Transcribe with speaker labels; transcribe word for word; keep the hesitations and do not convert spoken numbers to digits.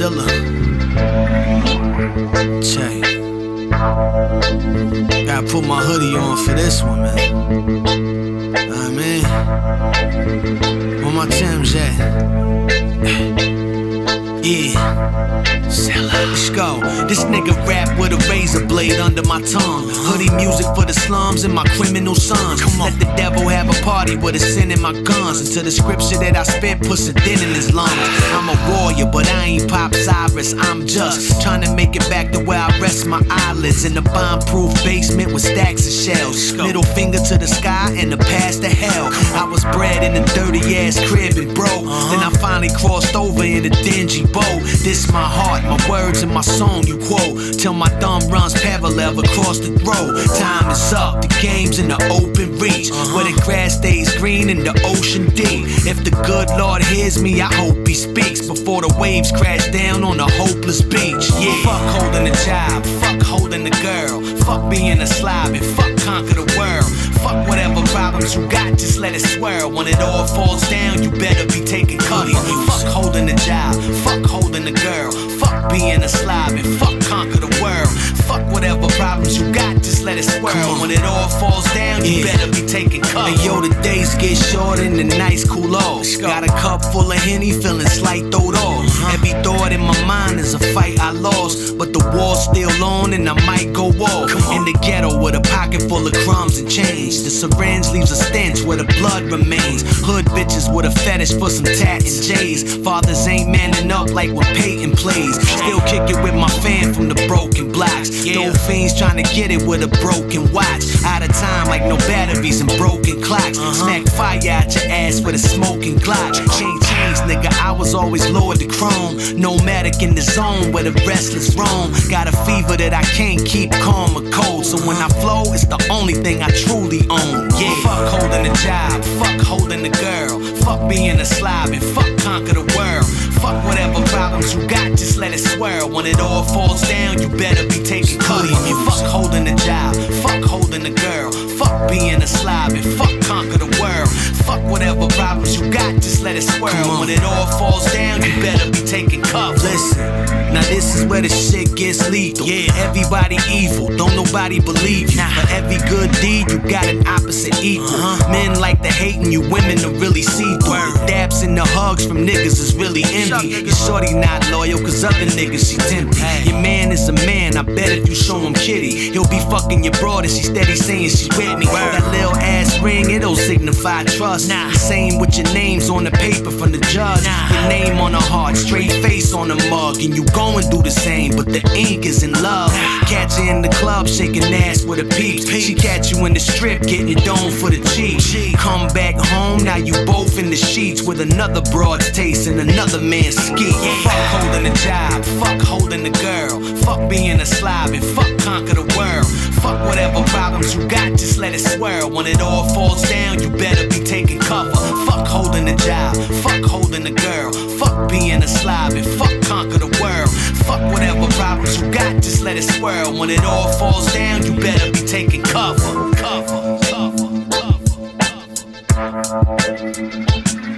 Speaker 1: Zilla. Check. Gotta put my hoodie on for this one, man. Know what I mean? Where my Tim's at? Yeah. Let's go. This nigga rap with a razor blade under my tongue. Hoodie music for the slums and my criminal sons. Let the devil have a party with a sin in my guns. Until the scripture that I spit puts a dent in his lungs. I'm a warrior, but I ain't Pop Cyrus. I'm just trying to make it back to where I rest my eyelids. In a bomb-proof basement with stacks of shells. Middle finger to the sky and the path to hell. I was bred in a dirty-ass crib and broke. Then I finally crossed over in a dingy boat. This my heart, my words and my song you quote. Till my thumb runs parallel across the throat. Time is up, the game's in the open reach. Where the grass stays green and the ocean deep. If the good Lord hears me, I hope he speaks before the waves crash down on a hopeless beach. Yeah. Fuck holding a job, fuck holding a girl. Fuck being a slob and fuck conquer the world. Fuck whatever problems you got, just let it swirl. When it all falls down, you better be taking cover. Fuck holding a job, fuck holding a girl. Fuck being a slob and fuck conquer the world. Fuck whatever problems you got, just let it swirl. When it all falls down, you yeah. better be taking cover. Hey yo, the days get short and the nights cool off. Got a cup full of Henny, feeling slight throwed off. Uh-huh. Every thought in my mind is a fight I lost, but the war's still on and I might go off. In the ghetto with a pocket full of crumbs and change. The syringe leaves a stench where the blood remains. Hood bitches with a fetish for some tat and J's. Fathers ain't manning up like when Peyton plays. Still kick it with my fan from the broken blocks. Yeah. Those fiends trying to get it with a broken watch. Out of time like no batteries and broken clocks. Uh-huh. Smack fire out your ass with a smoking Glock. Chain chains, nigga, I was always Lord the Chrome. Nomadic in the zone where the restless roam. Got a fever that I can't keep calm or cold. So when I flow, it's the only thing I truly own. Yeah. Fuck holding a job, fuck holding a girl. Fuck being a slob and fuck conquer the world. Fuck whatever problems you got, just let it swirl. When it all falls down, you better be taking cover. Fuck holding a job, fuck holding a girl. Fuck being a slob and fuck conquer the world. Fuck whatever problems you got, just let it swirl. When it all falls down, you better be taking cover. Listen, now this is where the shit gets lethal. Yeah, everybody evil, don't nobody believe you. For every good deed, you got an opposite equal. Uh-huh. Men like to hating you, women to really see through. The daps and the hugs from niggas is really envy. Your shorty not loyal, cause other niggas she tempted. Your man is a man, I bet if you show him kitty, he'll be fucking your broad and she steady saying she's with me. That little ass ring, it don't signify trust. Nah. Same with your names on the paper from the judge. Nah. Your name on the heart, straight face on the mug. And you go and do the same, but the ink is in love. Nah. Catch you in the club, shaking ass with a peep. She catch you in the strip, getting it done for the cheap. Come back home, now you both in the sheets with another broad's taste and another man's ski. Yeah. Fuck holding a job, fuck holding a girl. Fuck being a slob and fuck conquer the world. Fuck whatever problems you got, just let it swirl. When it all falls down, you better be taking cover. Fuck holding a job, fuck holding a girl. Fuck being a slob and fuck conquer the world. Fuck whatever problems you got, just let it swirl. When it all falls down, you better be taking cover. Cover, cover, cover, cover.